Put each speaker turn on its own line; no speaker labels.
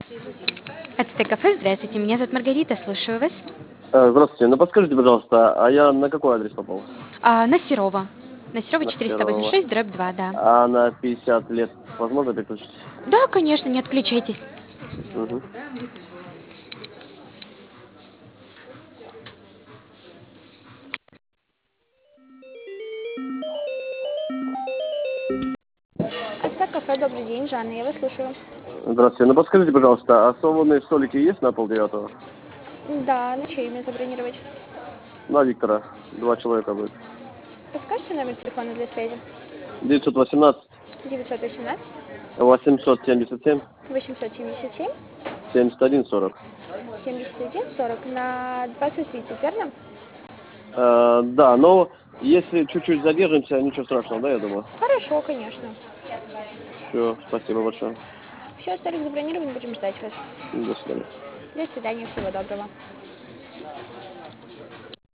Это кафе, здравствуйте, меня зовут Маргарита, слушаю вас.
Здравствуйте. Ну подскажите, пожалуйста, а я на какой адрес попал?
На Серова. На Серова
На Серова.
486, дробь 2, да.
А на 50 лет возможно переключить?
Да, конечно, не отключайтесь.
Угу.
Ацтек кафе, добрый день, Жанна, я вас слушаю.
Здравствуйте. Ну подскажите, пожалуйста, а свободные столики есть на 8:30?
Да, на чье имя забронировать?
На Виктора. 2 человека будет.
Подскажите номер телефона для связи?
918
918
877
877
71 40.
71 40 на 20:30, верно?
Да, но если чуть-чуть задержимся, ничего страшного, да, я думаю?
Хорошо, конечно.
Все, спасибо большое.
Все, столик забронирован, будем ждать вас.
До свидания.
До свидания, всего доброго.